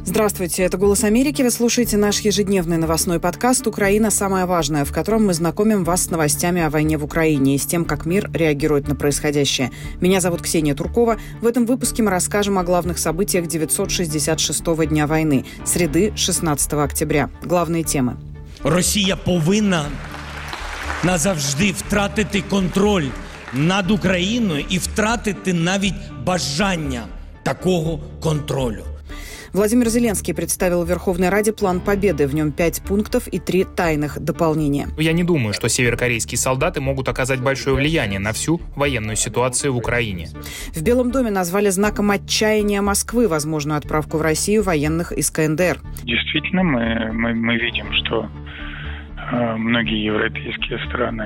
Здравствуйте, это «Голос Америки». Вы слушаете наш ежедневный новостной подкаст «Украина. Самое важное», в котором мы знакомим вас с новостями о войне в Украине и с тем, как мир реагирует на происходящее. Меня зовут Ксения Туркова. В этом выпуске мы расскажем о главных событиях 966-го дня войны, среды 16 октября. Главные темы. Росія повинна назавжди втратити контроль над Україною і втратити навіть бажання такого контролю. Владимир Зеленский представил в Верховной Раде план победы. В нем 5 пунктов и 3 тайных дополнения. Я не думаю, что северокорейские солдаты могут оказать большое влияние на всю военную ситуацию в Украине. В Белом доме назвали знаком отчаяния Москвы возможную отправку в Россию военных из КНДР. Действительно, мы видим, что многие европейские страны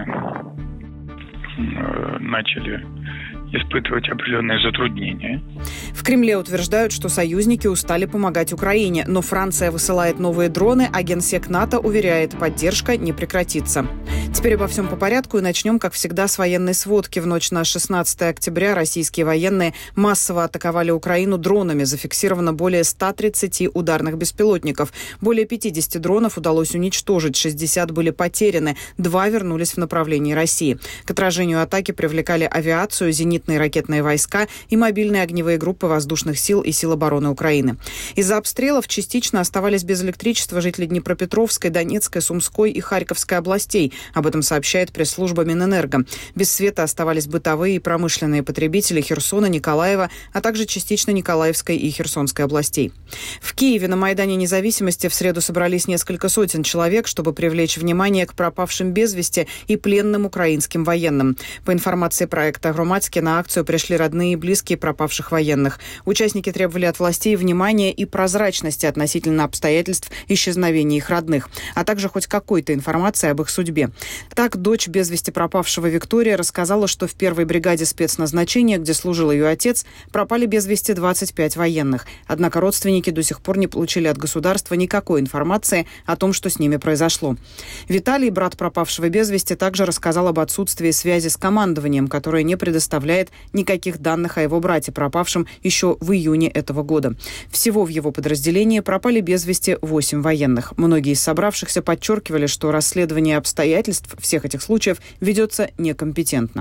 начали испытывать определенные затруднения. В Кремле утверждают, что союзники устали помогать Украине, но Франция высылает новые дроны, а генсек НАТО уверяет, поддержка не прекратится. Теперь обо всем по порядку и начнем, как всегда, с военной сводки. В ночь на 16 октября российские военные массово атаковали Украину дронами. Зафиксировано более 130 ударных беспилотников. Более 50 дронов удалось уничтожить, 60 были потеряны, 2 вернулись в направлении России. К отражению атаки привлекали авиацию, зенитные ракетные войска и мобильные огневые группы воздушных сил и сил обороны Украины. Из-за обстрелов частично оставались без электричества жители Днепропетровской, Донецкой, Сумской и Харьковской областей. Об этом сообщает пресс-служба Минэнерго. Без света оставались бытовые и промышленные потребители Херсона, Николаева, а также частично Николаевской и Херсонской областей. В Киеве на Майдане Независимости в среду собрались несколько сотен человек, чтобы привлечь внимание к пропавшим без вести и пленным украинским военным. По информации проекта «Громадский», на акцию пришли родные и близкие пропавших военных. Участники требовали от властей внимания и прозрачности относительно обстоятельств исчезновения их родных, а также хоть какой-то информации об их судьбе. Так, дочь без вести пропавшего Виктория рассказала, что в первой бригаде спецназначения, где служил ее отец, пропали без вести 25 военных. Однако родственники до сих пор не получили от государства никакой информации о том, что с ними произошло. Виталий, брат пропавшего без вести, также рассказал об отсутствии связи с командованием, которое не предоставляет никаких данных о его брате, пропавшем еще в июне этого года. Всего в его подразделении пропали без вести 8 военных. Многие из собравшихся подчеркивали, что расследование обстоятельств всех этих случаев ведется некомпетентно.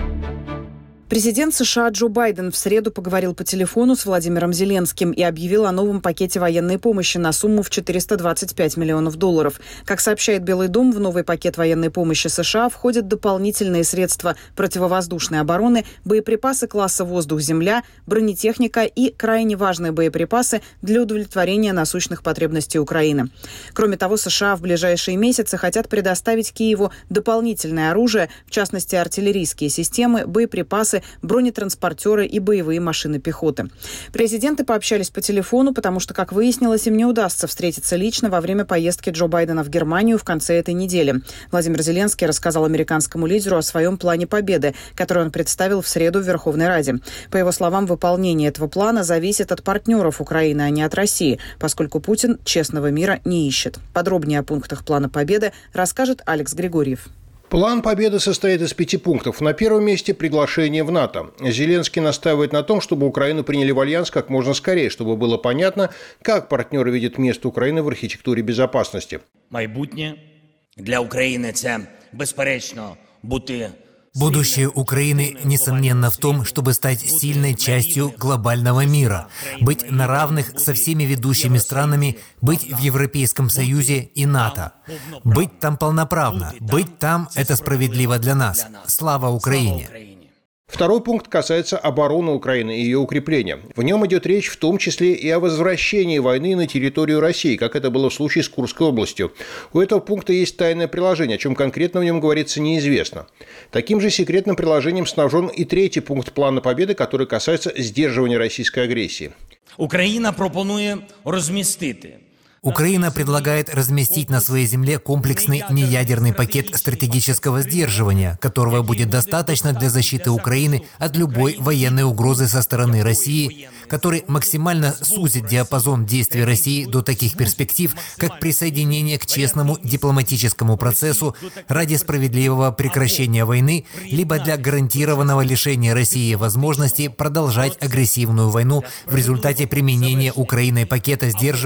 Президент США Джо Байден в среду поговорил по телефону с Владимиром Зеленским и объявил о новом пакете военной помощи на сумму в $425 миллионов. Как сообщает Белый дом, в новый пакет военной помощи США входят дополнительные средства противовоздушной обороны, боеприпасы класса воздух-земля, бронетехника и крайне важные боеприпасы для удовлетворения насущных потребностей Украины. Кроме того, США в ближайшие месяцы хотят предоставить Киеву дополнительное оружие, в частности артиллерийские системы, боеприпасы, бронетранспортеры и боевые машины пехоты. Президенты пообщались по телефону, потому что, как выяснилось, им не удастся встретиться лично во время поездки Джо Байдена в Германию в конце этой недели. Владимир Зеленский рассказал американскому лидеру о своем плане победы, который он представил в среду в Верховной Раде. По его словам, выполнение этого плана зависит от партнеров Украины, а не от России, поскольку Путин честного мира не ищет. Подробнее о пунктах плана победы расскажет Алекс Григорьев. План победы состоит из 5 пунктов. На первом месте приглашение в НАТО. Зеленский настаивает на том, чтобы Украину приняли в альянс как можно скорее, чтобы было понятно, как партнеры видят место Украины в архитектуре безопасности. Майбутнє для України – це, безперечно, бути... Будущее Украины, несомненно, в том, чтобы стать сильной частью глобального мира, быть на равных со всеми ведущими странами, быть в Европейском Союзе и НАТО. Быть там полноправно, быть там – это справедливо для нас. Слава Украине! Второй пункт касается обороны Украины и ее укрепления. В нем идет речь в том числе и о возвращении войны на территорию России, как это было в случае с Курской областью. У этого пункта есть тайное приложение, о чем конкретно в нем говорится неизвестно. Таким же секретным приложением снабжен и третий пункт плана победы, который касается сдерживания российской агрессии. Украина пропонує розмістити. Украина предлагает разместить на своей земле комплексный неядерный пакет стратегического сдерживания, которого будет достаточно для защиты Украины от любой военной угрозы со стороны России, который максимально сузит диапазон действий России до таких перспектив, как присоединение к честному дипломатическому процессу ради справедливого прекращения войны, либо для гарантированного лишения России возможности продолжать агрессивную войну в результате применения Украиной пакета сдерживания